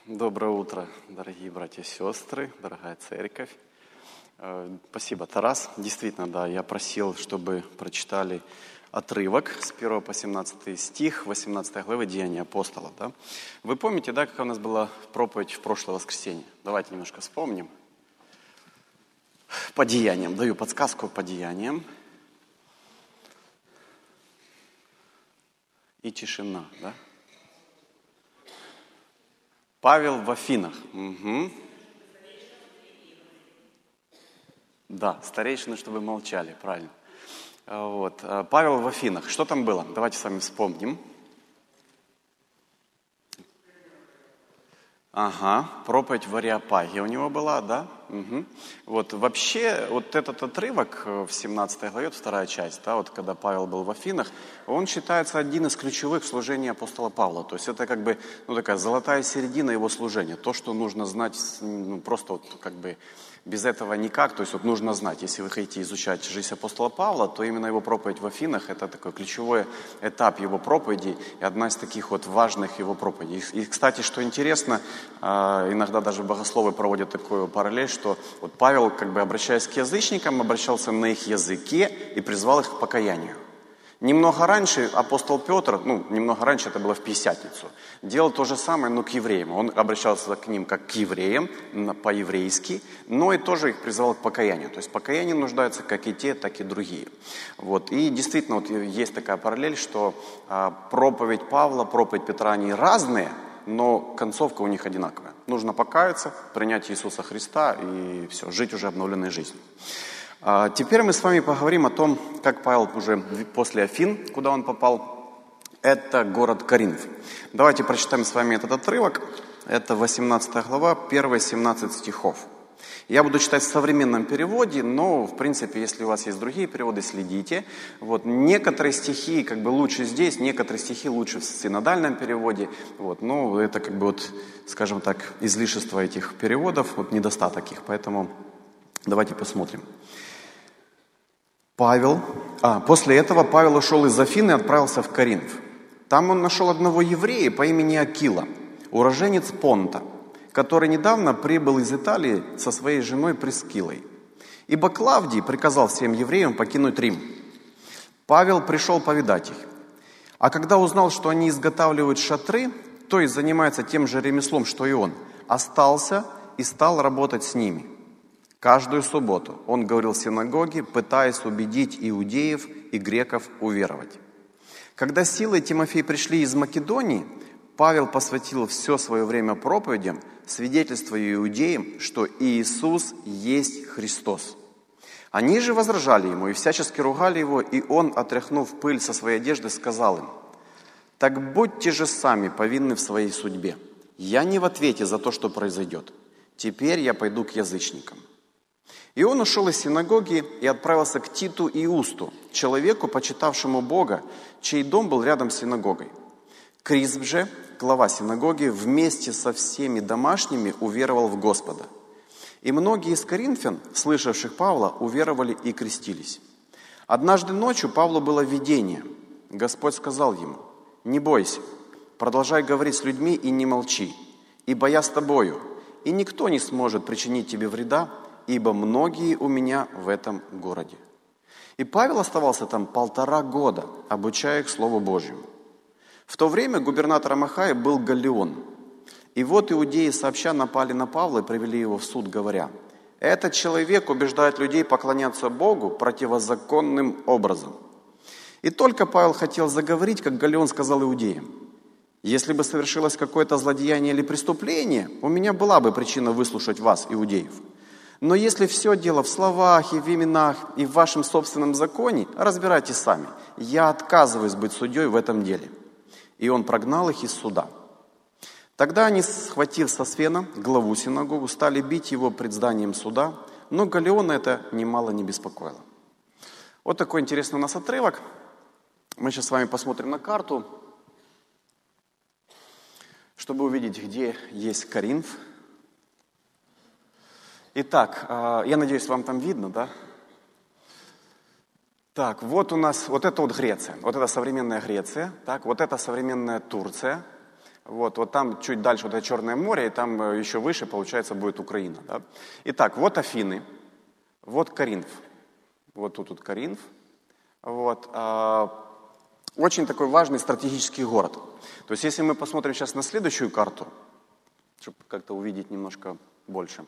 Доброе утро, дорогие братья и сестры, дорогая церковь. Спасибо, Тарас. Действительно, да, я просил, чтобы прочитали отрывок с 1 по 17 стих 18 главы Деяний апостолов. Да? Вы помните, да, какая у нас была проповедь в прошлое воскресенье? Давайте немножко вспомним. По деяниям. Даю подсказку по деяниям. И тишина, да? Павел в Афинах. Угу. Да, старейшины, чтобы молчали, правильно. Вот. Павел в Афинах. Что там было? Давайте с вами вспомним. Ага, проповедь в Ареопаге у него была, да? Угу. Вот вообще, вот этот отрывок в 17 главе, вторая часть, да, вот когда Павел был в Афинах, он считается один из ключевых в служении апостола Павла. То есть это как бы, такая золотая середина его служения. То, что нужно знать, просто вот как бы без этого никак. То есть вот нужно знать, если вы хотите изучать жизнь апостола Павла, то именно его проповедь в Афинах – это такой ключевой этап его проповеди и одна из таких вот важных его проповедей. И, кстати, что интересно, иногда даже богословы проводят такую параллель, что вот Павел, как бы обращаясь к язычникам, обращался на их языке и призвал их к покаянию. Немного раньше апостол Петр, немного раньше это было в Пятидесятницу, делал то же самое, но к евреям. Он обращался к ним как к евреям, по-еврейски, но и тоже их призывал к покаянию. То есть покаяние нуждаются как и те, так и другие. Вот. И действительно вот есть такая параллель, что проповедь Павла, проповедь Петра, они разные, но концовка у них одинаковая. Нужно покаяться, принять Иисуса Христа и все, жить уже обновленной жизнью. Теперь мы с вами поговорим о том, как Павел уже после Афин, куда он попал, это город Коринф. Давайте прочитаем с вами этот отрывок. Это 18 глава, 1-17 стихов. Я буду читать в современном переводе, но, в принципе, если у вас есть другие переводы, следите. Вот. Некоторые стихи как бы лучше здесь, некоторые стихи лучше в синодальном переводе. Вот. Но это как бы вот, скажем так, излишество этих переводов, вот недостаток их. Поэтому давайте посмотрим. После этого Павел ушел из Афин и отправился в Коринф. Там он нашел одного еврея по имени Акила, уроженец Понта, который недавно прибыл из Италии со своей женой Прискилой. Ибо Клавдий приказал всем евреям покинуть Рим. Павел пришел повидать их. А когда узнал, что они изготавливают шатры, то есть занимаются тем же ремеслом, что и он, остался и стал работать с ними. Каждую субботу он говорил в синагоге, пытаясь убедить иудеев и греков уверовать. Когда Сила и Тимофей пришли из Македонии, Павел посвятил все свое время проповедям, свидетельствуя иудеям, что Иисус есть Христос. Они же возражали ему и всячески ругали его, и он, отряхнув пыль со своей одежды, сказал им: «Так будьте же сами повинны в своей судьбе. Я не в ответе за то, что произойдет. Теперь я пойду к язычникам». И он ушел из синагоги и отправился к Титу и Усту, человеку, почитавшему Бога, чей дом был рядом с синагогой. Крисп же, глава синагоги, вместе со всеми домашними уверовал в Господа. И многие из коринфян, слышавших Павла, уверовали и крестились. Однажды ночью Павлу было видение. Господь сказал ему: «Не бойся, продолжай говорить с людьми и не молчи, ибо я с тобою, и никто не сможет причинить тебе вреда, ибо многие у меня в этом городе». И Павел оставался там 1,5 года, обучая их Слову Божьему. В то время губернатором Ахаи был Галлион. И вот иудеи сообща напали на Павла и привели его в суд, говоря: «Этот человек убеждает людей поклоняться Богу противозаконным образом». И только Павел хотел заговорить, как Галлион сказал иудеям: «Если бы совершилось какое-то злодеяние или преступление, у меня была бы причина выслушать вас, иудеев. Но если все дело в словах и в именах и в вашем собственном законе, разбирайтесь сами. Я отказываюсь быть судьей в этом деле». И он прогнал их из суда. Тогда они, схватив Сосфена, главу синагогу, стали бить его пред зданием суда, но Галлиона это немало не беспокоило. Вот такой интересный у нас отрывок. Мы сейчас с вами посмотрим на карту, чтобы увидеть, где есть Коринф. Итак, я надеюсь, вам там видно, да? Так, вот у нас, вот это вот Греция, вот это современная Греция, так, вот это современная Турция, Вот там чуть дальше вот это Черное море, и там еще выше, получается, будет Украина. Да? Итак, вот Афины, вот Коринф. Вот тут Коринф. Вот. Очень такой важный стратегический город. То есть если мы посмотрим сейчас на следующую карту, чтобы как-то увидеть немножко больше.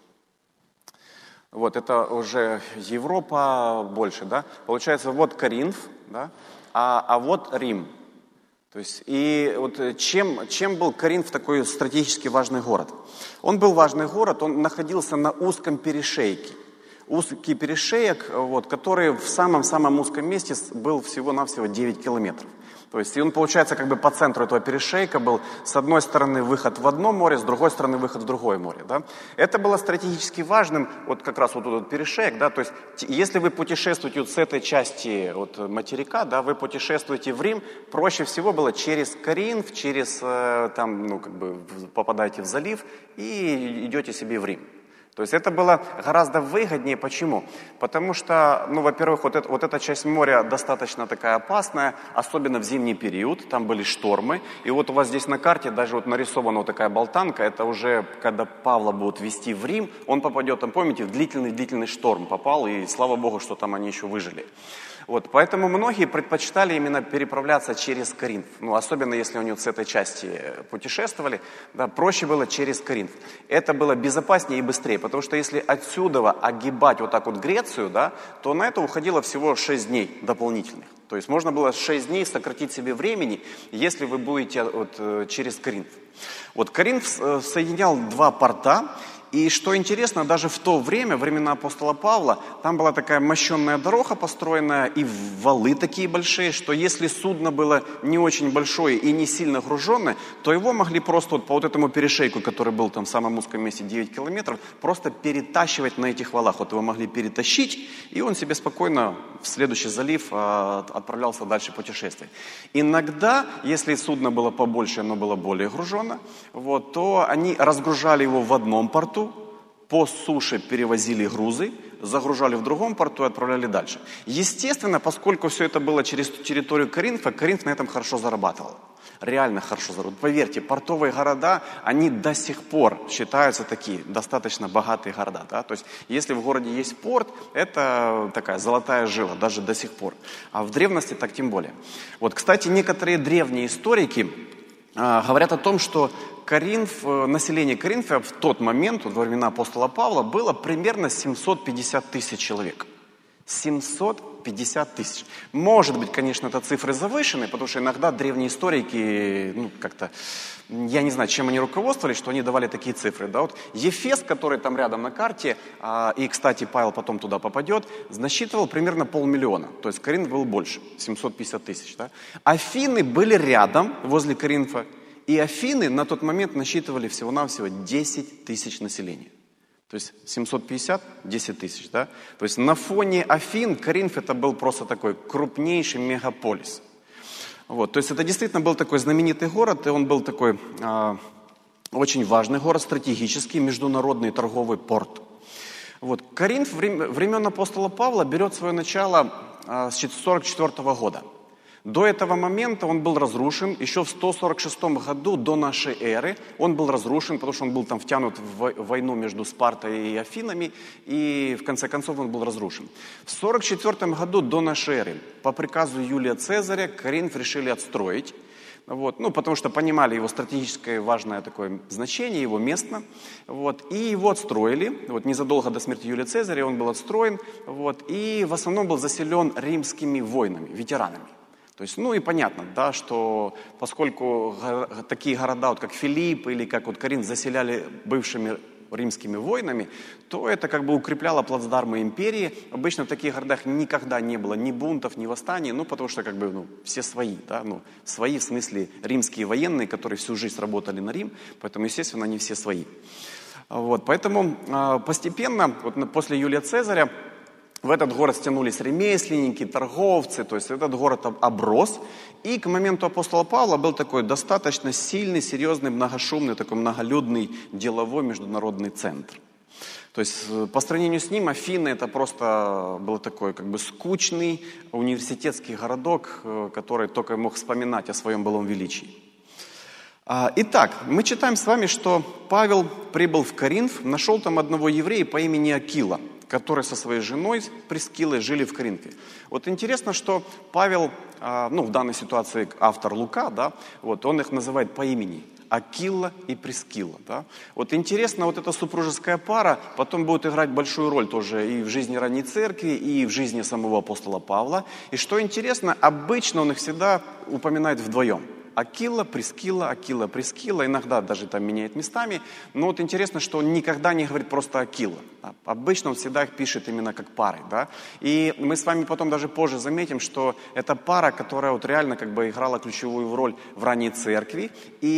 Вот это уже Европа больше, да? Получается, вот Коринф, да? А вот Рим. То есть, и вот чем был Коринф такой стратегически важный город? Он был важный город, он находился на узком перешейке. Узкий перешеек, вот, который в самом-самом узком месте был всего-навсего 9 километров. То есть, и он, получается, как бы по центру этого перешейка был, с одной стороны, выход в одно море, с другой стороны, выход в другое море. Да? Это было стратегически важным, вот как раз вот этот перешеек, да, то есть, если вы путешествуете вот с этой части вот, материка, да, вы путешествуете в Рим, проще всего было через Коринф, через, там, ну, как бы, попадаете в залив и идете себе в Рим. То есть это было гораздо выгоднее. Почему? Потому что, ну, во-первых, вот эта часть моря достаточно такая опасная, особенно в зимний период, там были штормы. И вот у вас здесь на карте даже вот нарисована вот такая болтанка, это уже когда Павла будут везти в Рим, он попадет, там, помните, в длительный шторм попал, и слава Богу, что там они еще выжили. Вот, поэтому многие предпочитали именно переправляться через Коринф. Ну, особенно если они вот с этой части путешествовали, да, проще было через Коринф. Это было безопаснее и быстрее, потому что если отсюда огибать вот так вот Грецию, да, то на это уходило всего 6 дней дополнительных. То есть можно было 6 дней сократить себе времени, если вы будете вот, через Коринф. Вот Коринф соединял 2 порта. И что интересно, даже в то время, времена апостола Павла, там была такая мощенная дорога построенная и валы такие большие, что если судно было не очень большое и не сильно груженное, то его могли просто вот по вот этому перешейку, который был там в самом узком месте 9 километров, просто перетащивать на этих валах. Вот его могли перетащить, и он себе спокойно в следующий залив отправлялся дальше путешествовать. Иногда, если судно было побольше, оно было более гружено, вот, то они разгружали его в одном порту, по суше перевозили грузы, загружали в другом порту и отправляли дальше. Естественно, поскольку все это было через территорию Коринфа, Коринф на этом хорошо зарабатывал. Реально хорошо зарабатывал. Поверьте, портовые города, они до сих пор считаются такие, достаточно богатые города. Да? То есть, если в городе есть порт, это такая золотая жила, даже до сих пор. А в древности так тем более. Вот, кстати, некоторые древние историки говорят о том, что население Коринфа в тот момент, во времена апостола Павла, было примерно 750 тысяч человек. 750 тысяч. Может быть, конечно, это цифры завышены, потому что иногда древние историки, ну, как-то, я не знаю, чем они руководствовались, что они давали такие цифры. Да? Вот Ефес, который там рядом на карте, и, кстати, Павел потом туда попадет, насчитывал примерно 500 000. То есть Коринф был больше, 750 тысяч. Да? Афины были рядом, возле Коринфа, и Афины на тот момент насчитывали всего-навсего 10 тысяч населения. То есть 750, 10 тысяч, да? То есть на фоне Афин Коринф это был просто такой крупнейший мегаполис. Вот, то есть это действительно был такой знаменитый город, и он был такой очень важный город, стратегический, международный торговый порт. Вот, Коринф времен апостола Павла берет свое начало с 1944 года. До этого момента он был разрушен, еще в 146 году до нашей эры он был разрушен, потому что он был там втянут в войну между Спартой и Афинами, и в конце концов он был разрушен. В 144 году до нашей эры по приказу Юлия Цезаря Коринф решили отстроить, вот, ну, потому что понимали его стратегическое важное такое значение, его место, вот, и его отстроили, вот, незадолго до смерти Юлия Цезаря он был отстроен, вот, и в основном был заселен римскими воинами, ветеранами. То есть, ну и понятно, да, что поскольку такие города, вот как Филипп или как вот Коринф, заселяли бывшими римскими воинами, то это как бы укрепляло плацдармы империи. Обычно в таких городах никогда не было ни бунтов, ни восстаний, ну потому что как бы, ну, все свои, да, ну, свои в смысле римские военные, которые всю жизнь работали на Рим, поэтому, естественно, они все свои. Вот, поэтому постепенно, вот после Юлия Цезаря, в этот город стянулись ремесленники, торговцы, то есть этот город оброс. И к моменту апостола Павла был такой достаточно сильный, серьезный, многошумный, такой многолюдный деловой международный центр. То есть по сравнению с ним Афины это просто был такой как бы скучный университетский городок, который только мог вспоминать о своем былом величии. Итак, мы читаем с вами, что Павел прибыл в Коринф, нашел там одного еврея по имени Акила, который со своей женой Прискиллой жили в Коринфе. Вот интересно, что Павел, в данной ситуации автор Лука, да, вот он их называет по имени. Акила и Прискилла. Да? Вот интересно, вот эта супружеская пара потом будет играть большую роль тоже и в жизни ранней церкви, и в жизни самого апостола Павла. И что интересно, обычно он их всегда упоминает вдвоем. Акила, Прискилла, иногда даже там меняет местами. Но вот интересно, что он никогда не говорит просто Акила. Обычно он всегда их пишет именно как пары. Да? И мы с вами потом даже позже заметим, что это пара, которая вот реально как бы играла ключевую роль в ранней церкви.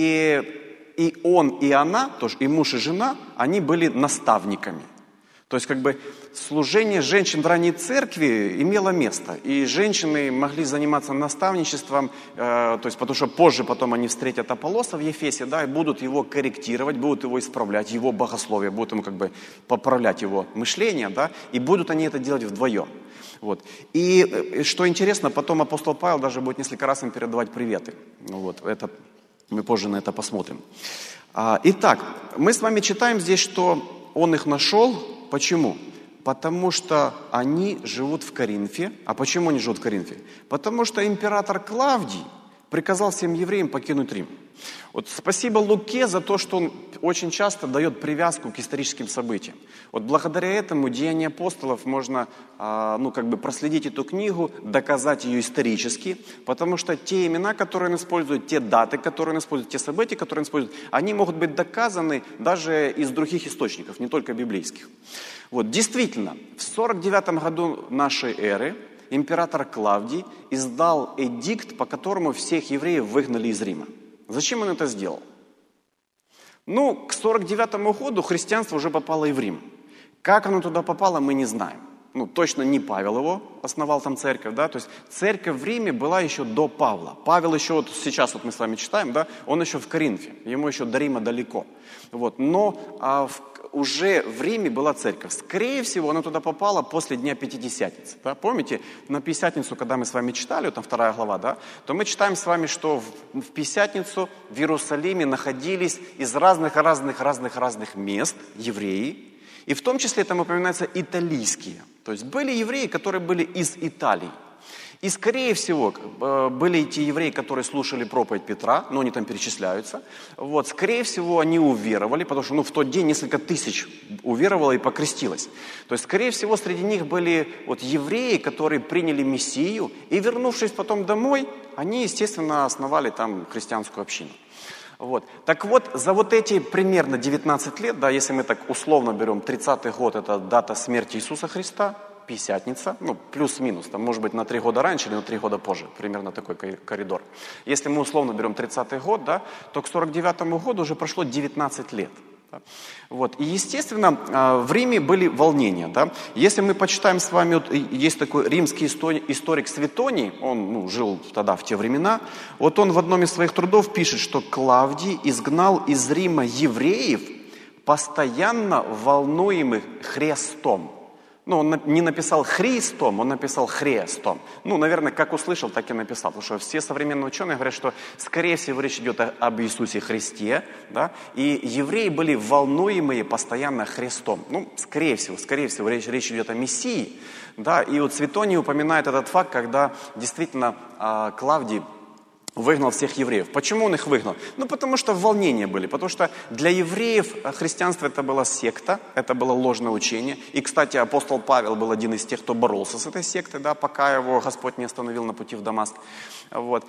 И он, и она, тоже и муж, и жена, они были наставниками. То есть, как бы, служение женщин в ранней церкви имело место. И женщины могли заниматься наставничеством, то есть, потому что позже потом они встретят Аполлоса в Ефесе, да, и будут его корректировать, будут его исправлять, его богословие, будут ему, как бы, поправлять его мышление, да, и будут они это делать вдвоем. Вот. И, что интересно, потом апостол Павел даже будет несколько раз им передавать приветы. Вот, это, мы позже на это посмотрим. Итак, мы с вами читаем здесь, что он их нашел. Почему? Потому что они живут в Коринфе. А почему они живут в Коринфе? Потому что император Клавдий приказал всем евреям покинуть Рим. Вот спасибо Луке за то, что он очень часто дает привязку к историческим событиям. Вот благодаря этому «Деяния апостолов» можно проследить эту книгу, доказать ее исторически, потому что те имена, которые он использует, те даты, которые он использует, те события, которые он использует, они могут быть доказаны даже из других источников, не только библейских. Вот, действительно, в 49 году нашей эры император Клавдий издал эдикт, по которому всех евреев выгнали из Рима. Зачем он это сделал? К 49 году христианство уже попало и в Рим. Как оно туда попало, мы не знаем. Точно не Павел его основал там церковь, да, то есть церковь в Риме была еще до Павла. Павел еще, вот сейчас вот мы с вами читаем, да, он еще в Коринфе, ему еще до Рима далеко. Вот, но уже в Риме была церковь. Скорее всего, она туда попала после Дня Пятидесятницы. Да? Помните, на Пятидесятницу, когда мы с вами читали, вот там 2 глава, да, то мы читаем с вами, что в Пятидесятницу в Иерусалиме находились из разных мест евреи. И в том числе там упоминаются италийские. То есть были евреи, которые были из Италии. И, скорее всего, были и те евреи, которые слушали проповедь Петра, но они там перечисляются. Вот, скорее всего, они уверовали, потому что в тот день несколько тысяч уверовало и покрестилось. То есть, скорее всего, среди них были евреи, которые приняли Мессию, и, вернувшись потом домой, они, естественно, основали там христианскую общину. Вот. Так вот, за вот эти примерно 19 лет, да, если мы так условно берем, 30-й год – это дата смерти Иисуса Христа, Пятидесятница, плюс-минус, там, может быть, на 3 года раньше или на 3 года позже, примерно такой коридор. Если мы условно берем 30-й год, да, то к 49-му году уже прошло 19 лет. Да. Вот. И, естественно, в Риме были волнения. Да. Если мы почитаем с вами, есть такой римский историк Светоний, он жил тогда в те времена, вот он в одном из своих трудов пишет, что Клавдий изгнал из Рима евреев, постоянно волнуемых Христом. Он не написал Христом, он написал Хрестом. Наверное, как услышал, так и написал. Потому что все современные ученые говорят, что, скорее всего, речь идет об Иисусе Христе. Да? И евреи были волнуемые постоянно Христом. Скорее всего, речь идет о Мессии. Да? И вот Светоний упоминает этот факт, когда действительно Клавдий выгнал всех евреев. Почему он их выгнал? Потому что волнения были. Потому что для евреев христианство это была секта, это было ложное учение. И, кстати, апостол Павел был один из тех, кто боролся с этой сектой, да, пока его Господь не остановил на пути в Дамаск. Вот.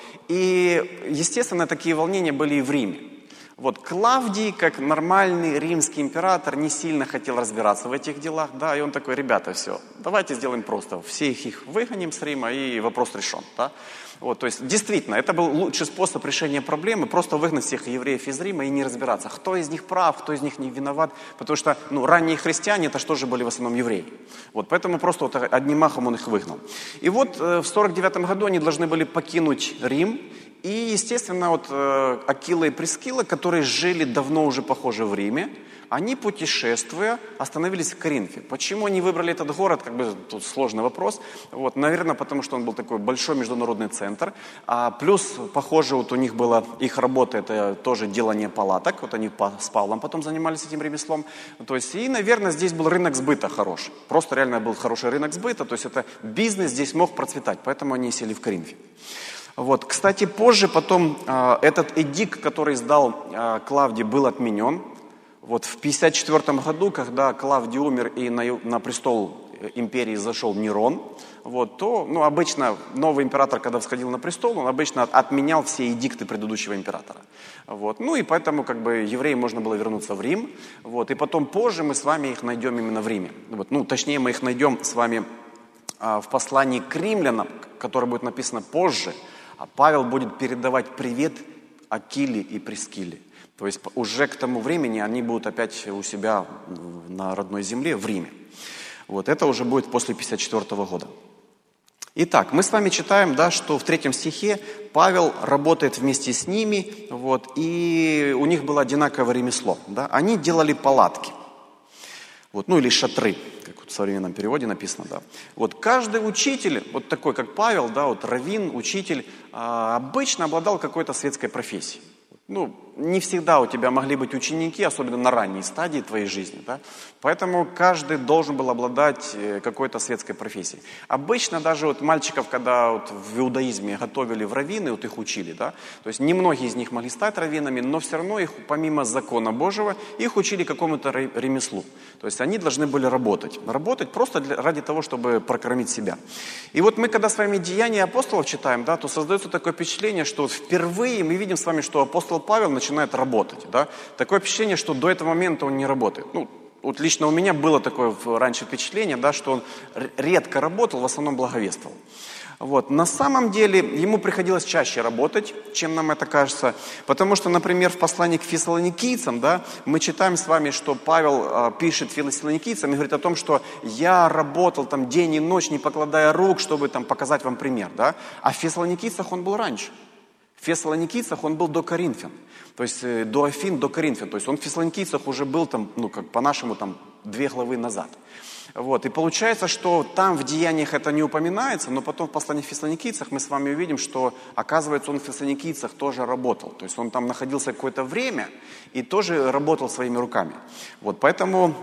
И, естественно, такие волнения были и в Риме. Вот Клавдий, как нормальный римский император, не сильно хотел разбираться в этих делах, да, и он такой: ребята, все, давайте сделаем просто, всех их выгоним с Рима, и вопрос решен, да. Вот, то есть, действительно, это был лучший способ решения проблемы, просто выгнать всех евреев из Рима и не разбираться, кто из них прав, кто из них не виноват, потому что, ранние христиане, это что же были в основном евреи. Вот, поэтому просто одним махом он их выгнал. И вот в 49 году они должны были покинуть Рим, И, естественно, вот Акила и Прискила, которые жили давно уже, похоже, в Риме, они, путешествуя, остановились в Коринфе. Почему они выбрали этот город, как бы тут сложный вопрос. Вот, наверное, потому что он был такой большой международный центр. Плюс, похоже, вот у них была их работа, это тоже делание палаток. Вот они с Павлом потом занимались этим ремеслом. То есть, и, наверное, здесь был рынок сбыта хороший. Просто реально был хороший рынок сбыта. То есть, это бизнес здесь мог процветать. Поэтому они сели в Коринфе. Вот. Кстати, позже потом этот эдикт, который издал Клавдий, был отменен. Вот в 54 году, когда Клавдий умер и на престол империи зашел Нерон, вот, то обычно новый император, когда всходил на престол, он обычно отменял все эдикты предыдущего императора. Вот. Ну и поэтому как бы евреям можно было вернуться в Рим. Вот. И потом позже мы с вами их найдем именно в Риме. Вот. Ну, точнее, мы их найдем с вами в послании к римлянам, которое будет написано позже. А Павел будет передавать привет Акиле и Прискиле. То есть уже к тому времени они будут опять у себя на родной земле, в Риме. Вот это уже будет после 54 года. Итак, мы с вами читаем, да, что в 3 стихе Павел работает вместе с ними, вот, и у них было одинаковое ремесло. Да? Они делали палатки, вот, ну или шатры, как вот в современном переводе написано. Да. Вот каждый учитель, вот такой как Павел, да, вот раввин, учитель, обычно обладал какой-то светской профессией. Ну, не всегда у тебя могли быть ученики, особенно на ранней стадии твоей жизни, да? Поэтому каждый должен был обладать какой-то светской профессией. Обычно даже вот мальчиков, когда вот в иудаизме готовили в раввины, вот их учили, да? То есть немногие из них могли стать раввинами, но все равно их, помимо закона Божьего, их учили какому-то ремеслу. То есть они должны были работать. Работать просто ради того, чтобы прокормить себя. И вот мы, когда с вами Деяния апостолов читаем, да, то создается такое впечатление, что впервые мы видим с вами, что апостол Павел начинает работать. Да? Такое впечатление, что до этого момента он не работает. Ну, вот лично у меня было такое раньше впечатление, да, что он редко работал, в основном благовествовал. Вот. На самом деле ему приходилось чаще работать, чем нам это кажется, потому что, например, в послании к фессалоникийцам, да, мы читаем с вами, что Павел пишет фессалоникийцам и говорит о том, что я работал там день и ночь, не покладая рук, чтобы там показать вам пример. Да? А в фессалоникийцах он был раньше. В фессалоникийцах он был до Коринфян, то есть до Афин, до Коринфян. То есть он в фессалоникийцах уже был там, ну как по-нашему, там 2 главы назад. Вот. И получается, что там в Деяниях это не упоминается, но потом в послании к фессалоникийцах мы с вами увидим, что, оказывается, он в фессалоникийцах тоже работал. То есть он там находился какое-то время и тоже работал своими руками. Вот. Поэтому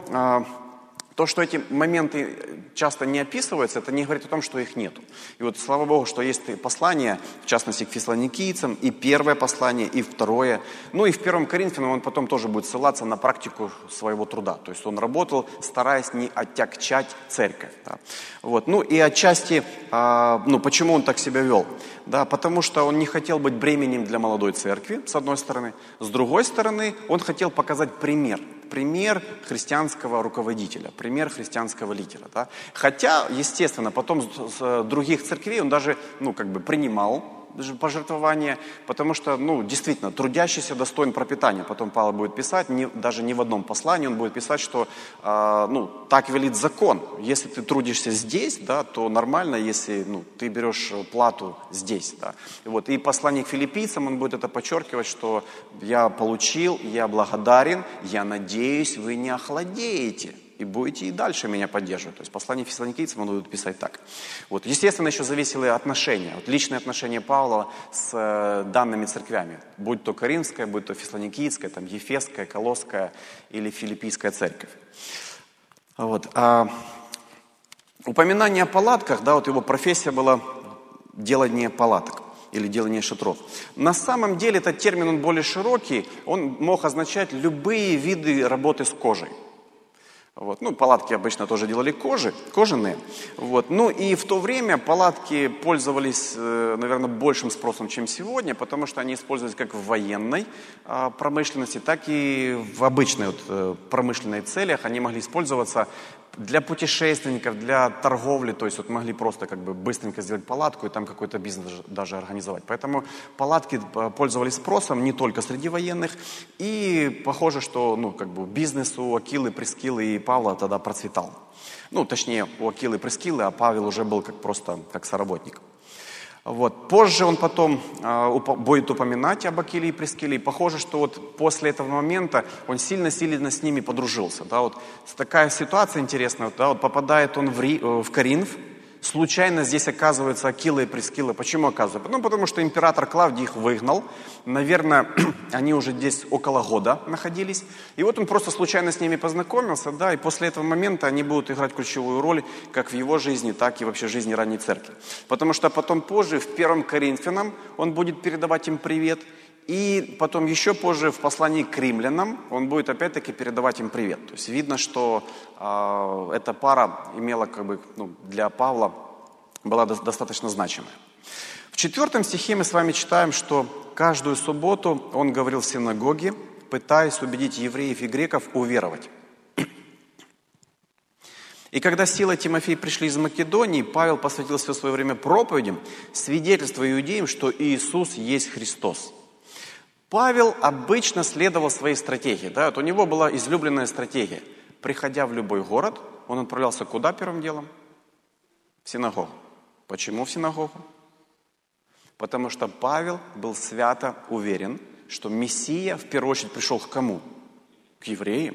то, что эти моменты часто не описываются, это не говорит о том, что их нету. И вот слава Богу, что есть послание, в частности, к фессалоникийцам, и первое послание, и второе. Ну и в 1 Коринфянам он потом тоже будет ссылаться на практику своего труда. То есть он работал, стараясь не отягчать церковь. Да. Вот. Ну и отчасти, почему он так себя вел? Да, потому что он не хотел быть бременем для молодой церкви, с одной стороны. С другой стороны, он хотел показать пример христианского руководителя, пример христианского лидера. Да? Хотя, естественно, потом с других церквей он даже принимал пожертвования, потому что, действительно, трудящийся достоин пропитания. Потом Павел будет писать, даже не в одном послании он будет писать, что так велит закон. Если ты трудишься здесь, да, то нормально, если ты берешь плату здесь. Да. И послание к филиппийцам, он будет это подчеркивать, что я получил, я благодарен, я надеюсь, вы не охладеете. И будете и дальше меня поддерживать. То есть послание фессалоникийцам он будет писать так. Вот. Естественно, еще зависели отношения. Вот личные отношения Павла с данными церквями. Будь то Коринфская, будь то фессалоникийская, там, Ефесская, Колосская или Филиппийская церковь. Вот. Упоминание о палатках, да, вот его профессия была делание палаток или делание шатров. На самом деле этот термин он более широкий. Он мог означать любые виды работы с кожей. Вот. Палатки обычно тоже делали кожаные. Вот. И в то время палатки пользовались, наверное, большим спросом, чем сегодня, потому что они использовались как в военной промышленности, так и в обычной промышленной целях. Они могли использоваться для путешественников, для торговли, то есть могли просто быстренько сделать палатку и там какой-то бизнес даже организовать. Поэтому палатки пользовались спросом не только среди военных, и похоже, что бизнес у Акилы, Прискилы и Павла тогда процветал. Точнее, у Акилы и Прискилы, а Павел уже был просто как соработник. Вот. Позже он потом будет упоминать об Акиле и Прискиле. И похоже, что вот после этого момента он сильно-сильно с ними подружился. Да, вот такая ситуация интересная. Да, вот попадает он в Коринф. Случайно здесь оказывается Акила и Прискила. Почему оказывается? Ну, потому что император Клавдий их выгнал. Наверное, они уже здесь около года находились. И вот он просто случайно с ними познакомился, да, и после этого момента они будут играть ключевую роль как в его жизни, так и вообще в жизни ранней церкви. Потому что потом позже, в 1 Коринфянам, он будет передавать им привет. И потом еще позже в послании к римлянам он будет опять-таки передавать им привет. То есть видно, что эта пара имела для Павла была достаточно значимая. В 4 стихе мы с вами читаем, что каждую субботу он говорил в синагоге, пытаясь убедить евреев и греков уверовать. И когда Сила и Тимофей пришли из Македонии, Павел посвятил все свое время проповедям, свидетельствуя иудеям, что Иисус есть Христос. Павел обычно следовал своей стратегии. Да? Вот у него была излюбленная стратегия. Приходя в любой город, он отправлялся куда первым делом? В синагогу. Почему в синагогу? Потому что Павел был свято уверен, что Мессия в первую очередь пришел к кому? К евреям.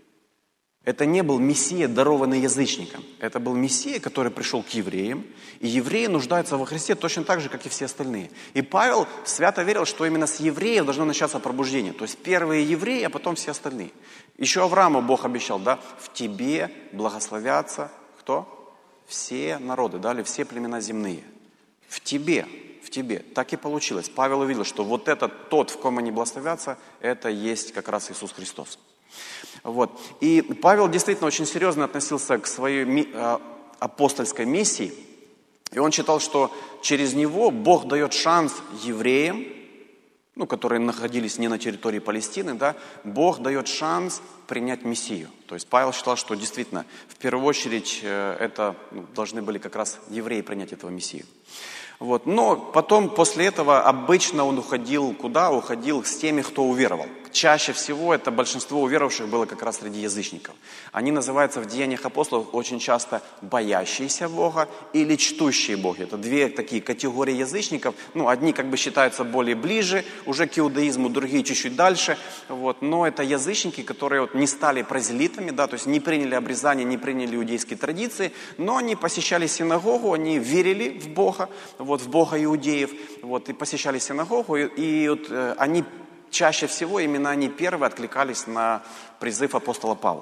Это не был Мессия, дарованный язычникам. Это был Мессия, который пришел к евреям. И евреи нуждаются во Христе точно так же, как и все остальные. И Павел свято верил, что именно с евреев должно начаться пробуждение. То есть первые евреи, а потом все остальные. Еще Аврааму Бог обещал, да, в тебе благословятся кто? Все народы, да, или все племена земные. В тебе. Так и получилось. Павел увидел, что вот этот тот, в ком они благословятся, это есть как раз Иисус Христос. Вот. И Павел действительно очень серьезно относился к своей апостольской миссии. И он считал, что через него Бог дает шанс евреям, которые находились не на территории Палестины, да, Бог дает шанс принять Мессию. То есть Павел считал, что действительно в первую очередь это должны были как раз евреи принять этого Мессию. Вот. Но потом, после этого, обычно он уходил куда? Уходил с теми, кто уверовал. Чаще всего это большинство уверовавших было как раз среди язычников. Они называются в Деяниях апостолов очень часто боящиеся Бога или чтущие Бога. Это две такие категории язычников. Одни считаются более ближе уже к иудаизму, другие чуть-чуть дальше. Вот. Но это язычники, которые не стали прозелитами, да, то есть не приняли обрезание, не приняли иудейские традиции, но они посещали синагогу, они верили в Бога, в Бога иудеев, и посещали синагогу, и они чаще всего, именно они первые откликались на призыв апостола Павла.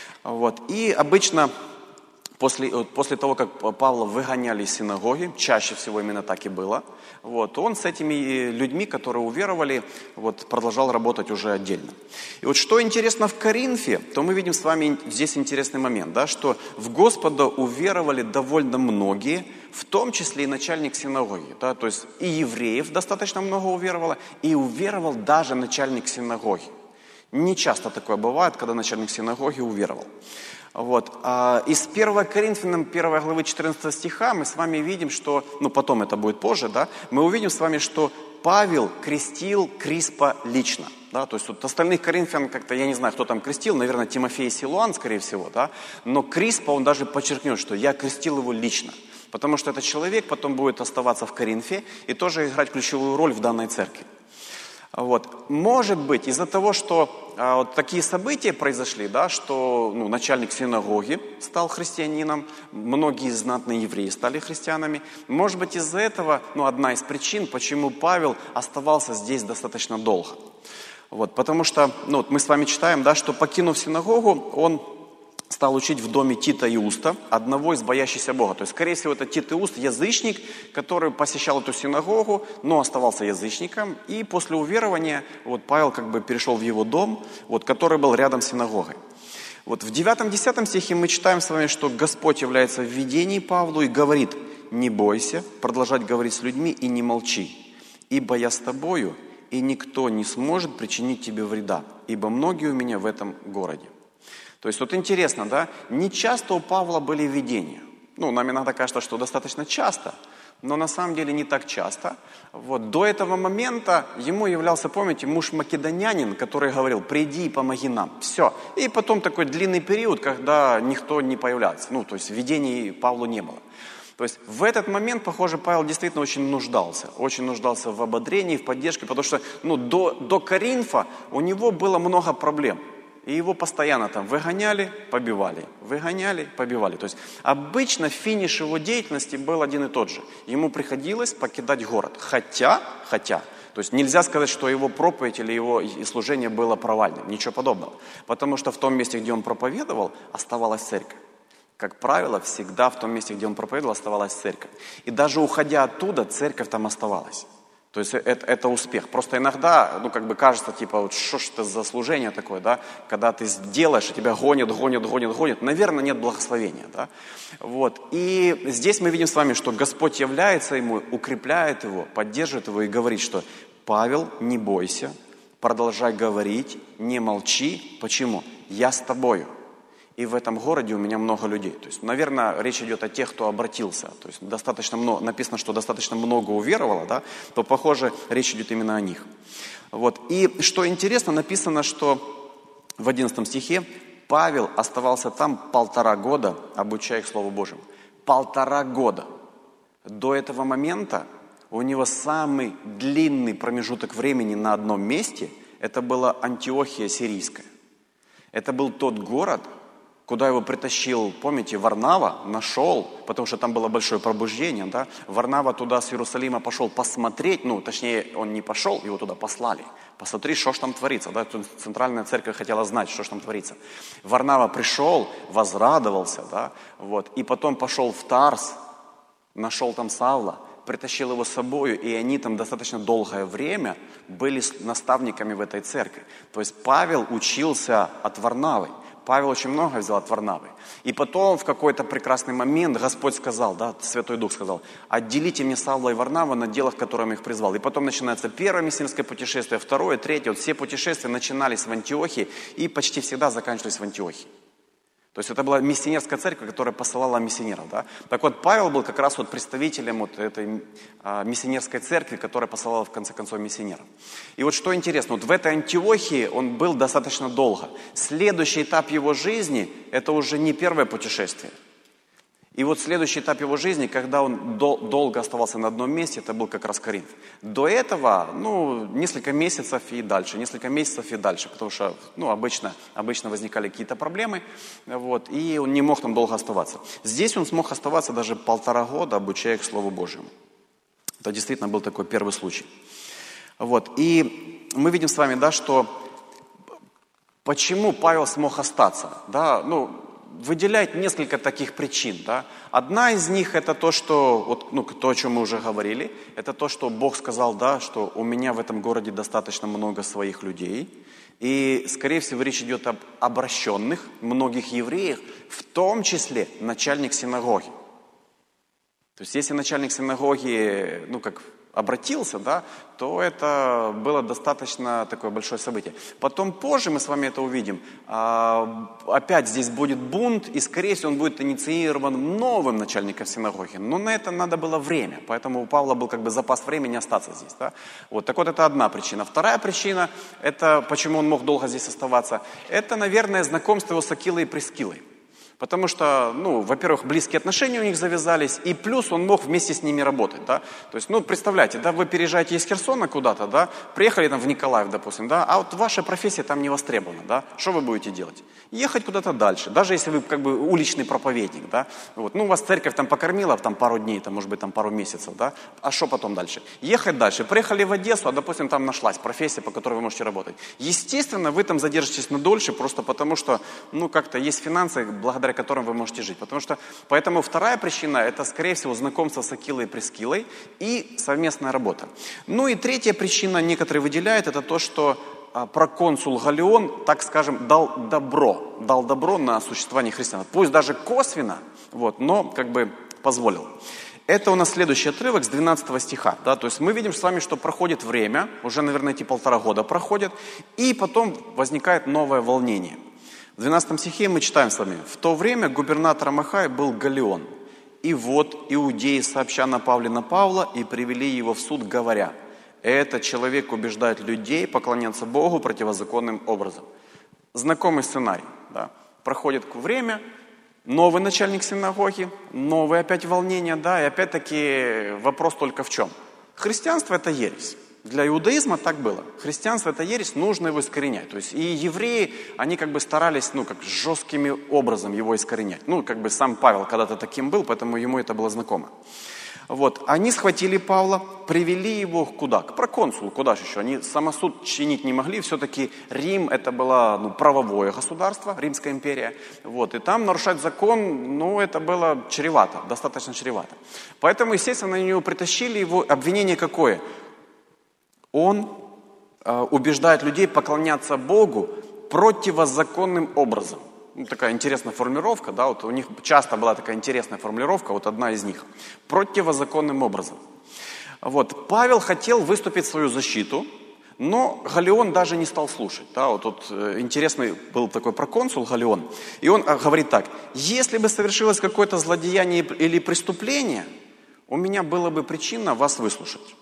И обычно после того, как Павла выгоняли из синагоги, чаще всего именно так и было, он с этими людьми, которые уверовали, продолжал работать уже отдельно. И что интересно в Коринфе, то мы видим с вами здесь интересный момент, да, что в Господа уверовали довольно многие, в том числе и начальник синагоги. Да, то есть и евреев достаточно много уверовало, и уверовал даже начальник синагоги. Не часто такое бывает, когда начальник синагоги уверовал. Из 1 Коринфянам 1 главы 14 стиха мы с вами видим, что, потом это будет позже, да, мы увидим с вами, что Павел крестил Криспа лично. Да, то есть остальных коринфян я не знаю, кто там крестил, наверное, Тимофей и Силуан, скорее всего, да, но Криспа он даже подчеркнет, что я крестил его лично. Потому что этот человек потом будет оставаться в Коринфе и тоже играть ключевую роль в данной церкви. Может быть, из-за того, что такие события произошли, да, что начальник синагоги стал христианином, многие знатные евреи стали христианами. Может быть, из-за этого, одна из причин, почему Павел оставался здесь достаточно долго. Потому что, мы с вами читаем, да, что покинув синагогу, он стал учить в доме Тита Иуста, одного из боящихся Бога. То есть, скорее всего, это Тит Иуст, язычник, который посещал эту синагогу, но оставался язычником. И после уверования Павел перешел в его дом, который был рядом с синагогой. В 9-10 стихе мы читаем с вами, что Господь является в видении Павлу и говорит: «Не бойся продолжать говорить с людьми и не молчи, ибо я с тобою, и никто не сможет причинить тебе вреда, ибо многие у меня в этом городе». То есть интересно, да, не часто у Павла были видения. Нам иногда кажется, что достаточно часто, но на самом деле не так часто. До этого момента ему являлся, помните, муж македонянин, который говорил: приди и помоги нам. Все. И потом такой длинный период, когда никто не появляется. То есть видений Павлу не было. То есть в этот момент, похоже, Павел действительно очень нуждался в ободрении, в поддержке, потому что до Коринфа у него было много проблем. И его постоянно там выгоняли, побивали. То есть обычно финиш его деятельности был один и тот же. Ему приходилось покидать город. Хотя, то есть нельзя сказать, что его проповедь или его служение было провальным. Ничего подобного. Потому что в том месте, где он проповедовал, оставалась церковь. Как правило, всегда в том месте, где он проповедовал, оставалась церковь. И даже уходя оттуда, церковь там оставалась. То есть это успех. Просто иногда, кажется, вот что ж это за служение такое, да? Когда ты сделаешь, и тебя гонят, наверное, нет благословения, да? Вот. И здесь мы видим с вами, что Господь является ему, укрепляет его, поддерживает его и говорит, что Павел, не бойся, продолжай говорить, не молчи. Почему? Я с тобою. И в этом городе у меня много людей. То есть, наверное, речь идет о тех, кто обратился. То есть достаточно много, написано, что достаточно много уверовало, да, то, похоже, речь идет именно о них. Вот. И что интересно, написано, что в 11 стихе Павел оставался там 1,5 года, обучая их Слову Божьему. 1,5 года. До этого момента у него самый длинный промежуток времени на одном месте, это была Антиохия Сирийская. Это был тот город, куда его притащил, помните, Варнава, нашел, потому что там было большое пробуждение, да? Варнава туда с Иерусалима пошел посмотреть, точнее, он не пошел, его туда послали. Посмотри, что ж там творится, да? Центральная церковь хотела знать, что ж там творится. Варнава пришел, возрадовался, да? Вот. И потом пошел в Тарс, нашел там Савла, притащил его с собой, и они там достаточно долгое время были наставниками в этой церкви. То есть Павел учился от Варнавы. Павел очень много взял от Варнавы. И потом в какой-то прекрасный момент Господь сказал, да, Святой Дух сказал, отделите мне Савла и Варнава на делах, которым я их призвал. И потом начинается первое миссионерское путешествие, второе, третье. Вот все путешествия начинались в Антиохии и почти всегда заканчивались в Антиохии. То есть это была миссионерская церковь, которая посылала миссионеров. Да? Так вот, Павел был как раз представителем этой миссионерской церкви, которая посылала в конце концов миссионеров. И вот что интересно, в этой Антиохии он был достаточно долго. Следующий этап его жизни, это уже не первое путешествие. И вот следующий этап его жизни, когда он долго оставался на одном месте, это был как раз Коринф. До этого, несколько месяцев и дальше, потому что, обычно возникали какие-то проблемы, вот, и он не мог там долго оставаться. Здесь он смог оставаться даже 1,5 года, обучая их Слову Божьему. Это действительно был такой первый случай. Вот, и мы видим с вами, да, что почему Павел смог остаться, да, выделяет несколько таких причин. Да? Одна из них это то, что, то, о чем мы уже говорили, это то, что Бог сказал, да, что у меня в этом городе достаточно много своих людей. И, скорее всего, речь идет об обращенных, многих евреях, в том числе начальник синагоги. То есть, если начальник синагоги, обратился, да, то это было достаточно такое большое событие. Потом позже мы с вами это увидим. Опять здесь будет бунт, и, скорее всего, он будет инициирован новым начальником синагоги. Но на это надо было время, поэтому у Павла был запас времени остаться здесь. Да? Вот, так вот, это одна причина. Вторая причина, это почему он мог долго здесь оставаться, это, наверное, знакомство его с Акилой и Прискилой. Потому что, во-первых, близкие отношения у них завязались, и плюс он мог вместе с ними работать, да. То есть, представляете, да, вы переезжаете из Херсона куда-то, да, приехали там в Николаев, допустим, да, а вот ваша профессия там не востребована, да, что вы будете делать? Ехать куда-то дальше, даже если вы уличный проповедник, да, вот, у вас церковь там покормила там пару дней, там, может быть, там пару месяцев, да, а что потом дальше? Ехать дальше, приехали в Одессу, а, допустим, там нашлась профессия, по которой вы можете работать. Естественно, вы там задержитесь надольше, просто потому что, как-то есть финансы, благодаря которым вы можете жить. Поэтому вторая причина, это, скорее всего, знакомство с Акилой и Прискилой и совместная работа. И третья причина, некоторые выделяют, это то, что проконсул Галлион, так скажем, дал добро на существование христиан. Пусть даже косвенно, но позволил. Это у нас следующий отрывок с 12 стиха. Да? То есть мы видим с вами, что проходит время, уже, наверное, эти 1,5 года проходят, и потом возникает новое волнение. В 12 стихе мы читаем с вами. «В то время губернатором Ахаи был Галлион. И вот иудеи сообща напали на Павла и привели его в суд, говоря, этот человек убеждает людей поклоняться Богу противозаконным образом». Знакомый сценарий. Да? Проходит время, Новый начальник синагоги, новые опять волнения, да, и опять-таки вопрос только в чем? Христианство – это ересь. Для иудаизма так было. Христианство – это ересь, нужно его искоренять. То есть и евреи, они как бы старались, как жесткими образом его искоренять. Как бы сам Павел когда-то таким был, поэтому ему это было знакомо. Вот, они схватили Павла, привели его куда? К проконсулу, куда же еще? Они самосуд чинить не могли, все-таки Рим это было правовое государство, Римская империя. Вот, и там нарушать закон, это было чревато, достаточно чревато. Поэтому, естественно, на него притащили его. Обвинение какое? Он убеждает людей поклоняться Богу противозаконным образом. Такая интересная формулировка, да, вот у них часто была такая интересная формулировка, вот одна из них. Противозаконным образом. Вот, Павел хотел выступить в свою защиту, но Галлион даже не стал слушать. Да, вот тут интересный был такой проконсул Галлион, и он говорит так: если бы совершилось какое-то злодеяние или преступление, у меня была бы причина вас выслушать.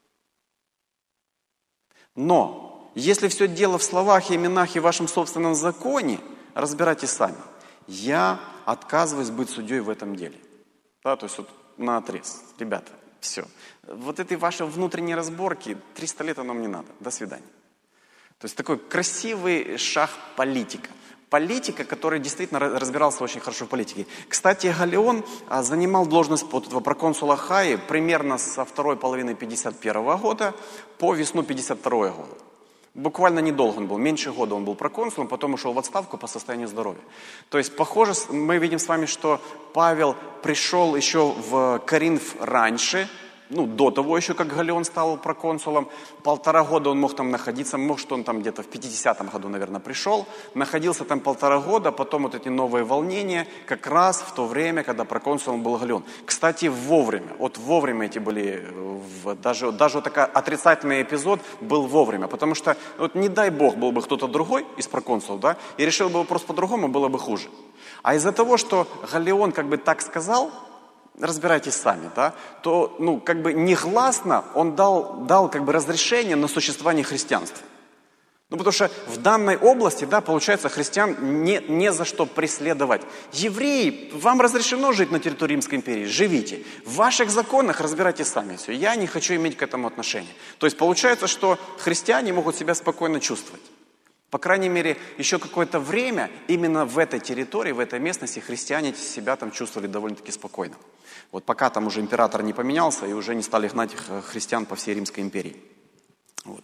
Но если все дело в словах и именах и вашем собственном законе, разбирайтесь сами. Я отказываюсь быть судьей в этом деле. Да, то есть вот наотрез. Ребята, все. Вот этой вашей внутренней разборки 300 лет нам не надо. До свидания. То есть такой красивый шаг политика. Политика, который действительно разбирался очень хорошо в политике. Кстати, Галлион занимал должность вот этого проконсула Хаи примерно со второй половины 51 года по весну 52 года. Буквально недолго он был, меньше года он был проконсулом, потом ушел в отставку по состоянию здоровья. То есть, похоже, мы видим с вами, что Павел пришел еще в Коринф раньше, до того еще, как Галлион стал проконсулом. 1,5 года он мог там находиться, может, он там где-то в 50-м году, наверное, пришел. Находился там 1,5 года, потом вот эти новые волнения, как раз в то время, когда проконсулом был Галлион. Кстати, вовремя эти были, даже вот такой отрицательный эпизод был вовремя. Потому что, не дай бог, был бы кто-то другой из проконсулов, да, и решил бы вопрос по-другому, было бы хуже. А из-за того, что Галлион как бы так сказал, разбирайтесь сами, да, то, как бы негласно он дал как бы разрешение на существование христианства. Потому что в данной области, да, получается, христиан не за что преследовать. Евреи, вам разрешено жить на территории Римской империи, живите. В ваших законах разбирайтесь сами все. Я не хочу иметь к этому отношения. То есть получается, что христиане могут себя спокойно чувствовать. По крайней мере, еще какое-то время именно в этой территории, в этой местности христиане себя там чувствовали довольно-таки спокойно. Вот пока там уже император не поменялся и уже не стали гнать христиан по всей Римской империи. Вот.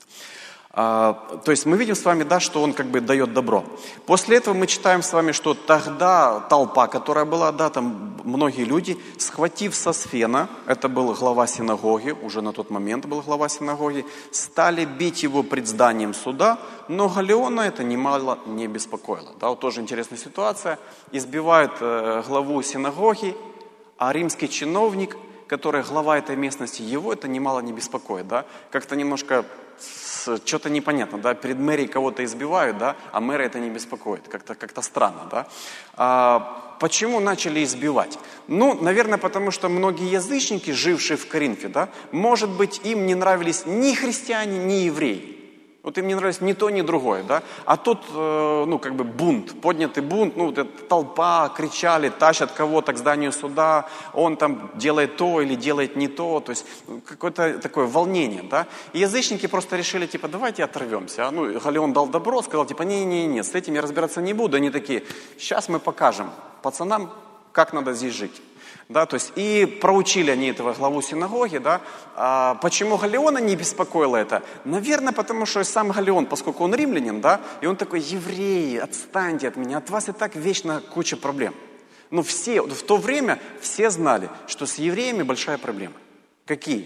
То есть мы видим с вами, да, что он как бы дает добро. После этого мы читаем с вами, что тогда толпа, которая была, да, там многие люди, схватив Сосфена, это был глава синагоги, уже на тот момент был глава синагоги, стали бить его пред зданием суда, но Галлиона это немало не беспокоило. Да, вот тоже интересная ситуация. Избивают главу синагоги, а римский чиновник, который глава этой местности, его это немало не беспокоит. Да? Как-то немножко что-то непонятно, да, перед мэрией кого-то избивают, да, а мэра это не беспокоит, как-то странно, да. Почему начали избивать? Наверное, потому что многие язычники, жившие в Коринфе, да, может быть, им не нравились ни христиане, ни евреи. Вот им не нравилось ни то, ни другое, да. А тут, как бы бунт, поднятый бунт, толпа, кричали, тащат кого-то к зданию суда, он там делает то или делает не то, то есть какое-то такое волнение, да. И язычники просто решили, давайте оторвемся. Галлион дал добро, сказал, не-не-не, с этим я разбираться не буду. Они такие, сейчас мы покажем пацанам, как надо здесь жить. Да, то есть и проучили они этого главу синагоги, да. Почему Галлиона не беспокоило это? Наверное, потому что сам Галлион, поскольку он римлянин, да, и он такой, евреи, отстаньте от меня, от вас и так вечно куча проблем. Все, в то время все знали, что с евреями большая проблема. Какие?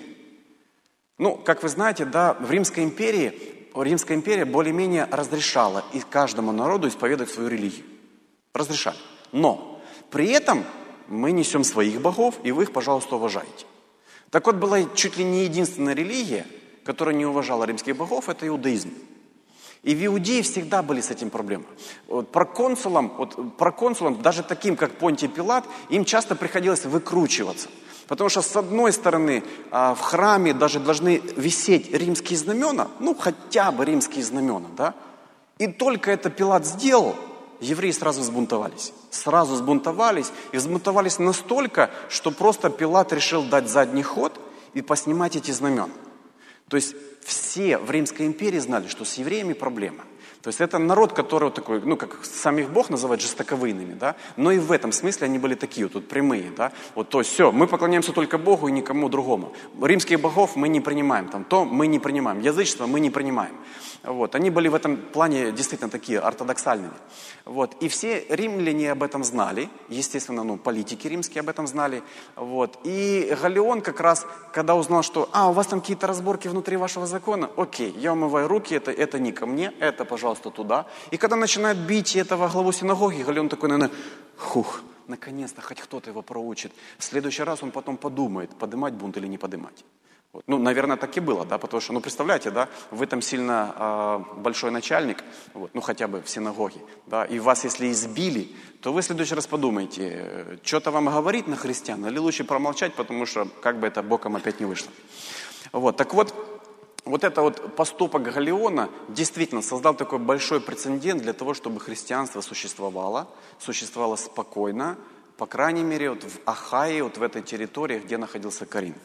Как вы знаете, да, в Римская империя более-менее разрешала и каждому народу исповедовать свою религию. Разрешали. Но при этом мы несем своих богов, и вы их, пожалуйста, уважаете. Так вот, была чуть ли не единственная религия, которая не уважала римских богов, это иудаизм. И в Иудее всегда были с этим проблемы. Проконсулам, даже таким, как Понтий Пилат, им часто приходилось выкручиваться. Потому что, с одной стороны, в храме даже должны висеть римские знамена, хотя бы римские знамена, да? И только это Пилат сделал, евреи сразу взбунтовались. Сразу взбунтовались, и взбунтовались настолько, что просто Пилат решил дать задний ход и поснимать эти знамена. То есть все в Римской империи знали, что с евреями проблема. То есть это народ, который вот такой, как самих Бог называет жестоковыйными, да, но и в этом смысле они были такие вот прямые, да, вот, то есть все, мы поклоняемся только Богу и никому другому. Римских богов мы не принимаем, то мы не принимаем, язычество мы не принимаем. Вот, они были в этом плане действительно такие ортодоксальными. Вот, и все римляне об этом знали, естественно, политики римские об этом знали. Вот, и Галлион как раз, когда узнал, что, у вас там какие-то разборки внутри вашего закона, окей, я умываю руки, это не ко мне, это, пожалуйста, туда. И когда начинают бить этого главу синагоги, Галлион такой, наверное, наконец-то хоть кто-то его проучит. В следующий раз он потом подумает, поднимать бунт или не поднимать. Вот. Наверное, так и было, да, потому что, представляете, да, вы там сильно большой начальник, вот, хотя бы в синагоге, да, и вас, если избили, то вы в следующий раз подумайте, что-то вам говорить на христиан, или лучше промолчать, потому что как бы это боком опять не вышло. Вот, так вот это вот поступок Галлиона действительно создал такой большой прецедент для того, чтобы христианство существовало спокойно, по крайней мере, вот в Ахае, вот в этой территории, где находился Коринф.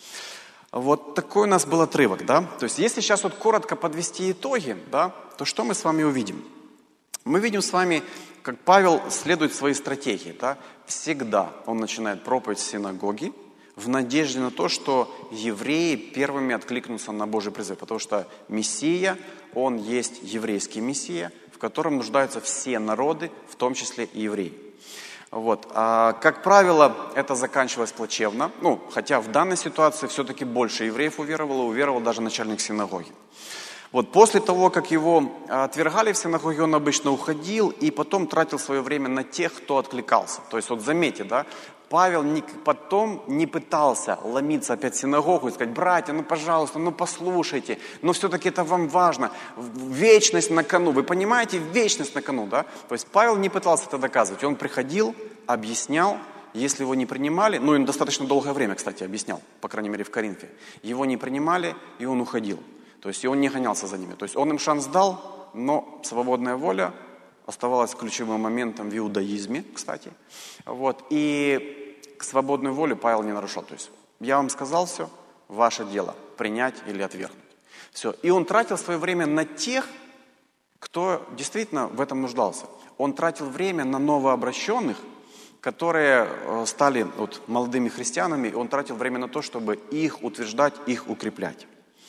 Вот такой у нас был отрывок, да. То есть, если сейчас вот коротко подвести итоги, да, то что мы с вами увидим? Мы видим с вами, как Павел следует своей стратегии, да. Всегда он начинает проповедь в синагоге в надежде на то, что евреи первыми откликнутся на Божий призыв. Потому что Мессия, он есть еврейский Мессия, в котором нуждаются все народы, в том числе и евреи. Вот. Как правило, это заканчивалось плачевно. Хотя в данной ситуации все-таки больше евреев уверовал даже начальник синагоги. Вот. После того, как его отвергали в синагоге, он обычно уходил и потом тратил свое время на тех, кто откликался. То есть, вот заметьте, да, Павел потом не пытался ломиться опять в синагогу и сказать: братья, пожалуйста, послушайте, но все-таки это вам важно, вечность на кону, вы понимаете, вечность на кону, да? То есть Павел не пытался это доказывать, он приходил, объяснял, если его не принимали, и он достаточно долгое время, кстати, объяснял, по крайней мере в Коринфе, его не принимали, и он уходил, то есть и он не гонялся за ними, то есть он им шанс дал, но свободная воля оставалась ключевым моментом в иудаизме, кстати. Вот. И к свободной воле Павел не нарушал. То есть я вам сказал все, ваше дело принять или отвергнуть. Все. И он тратил свое время на тех, кто действительно в этом нуждался. Он тратил время на новообращенных, которые стали молодыми христианами, и он тратил время на то, чтобы их утверждать, их укреплять.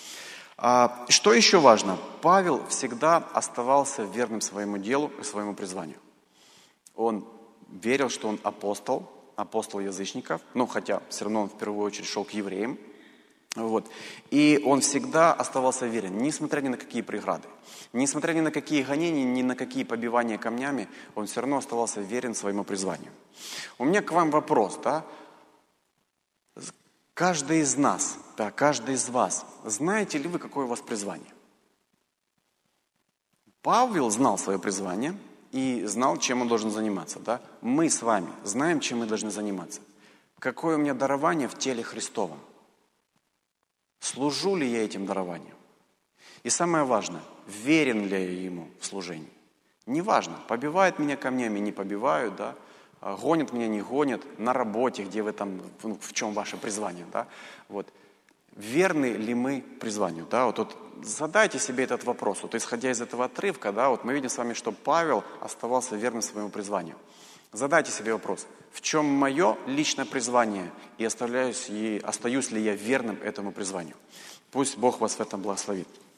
Что еще важно? Павел всегда оставался верным своему делу и своему призванию. Он верил, что он апостол язычников, хотя все равно он в первую очередь шел к евреям. Вот. И он всегда оставался верен, несмотря ни на какие преграды, несмотря ни на какие гонения, ни на какие побивания камнями, он все равно оставался верен своему призванию. У меня к вам вопрос, да? Каждый из нас, каждый из вас, знаете ли вы, какое у вас призвание? Павел знал свое призвание и знал, чем он должен заниматься. Да? Мы с вами знаем, чем мы должны заниматься. Какое у меня дарование в теле Христовом? Служу ли я этим дарованием? И самое важное, верен ли я ему в служении? Неважно, побивают меня камнями, не побивают, да? Гонят меня, не гонят, на работе, где вы там, в чем ваше призвание, да, вот. Верны ли мы призванию, да, вот задайте себе этот вопрос, исходя из этого отрывка, да, мы видим с вами, что Павел оставался верным своему призванию. Задайте себе вопрос, в чем мое личное призвание и остаюсь ли я верным этому призванию. Пусть Бог вас в этом благословит.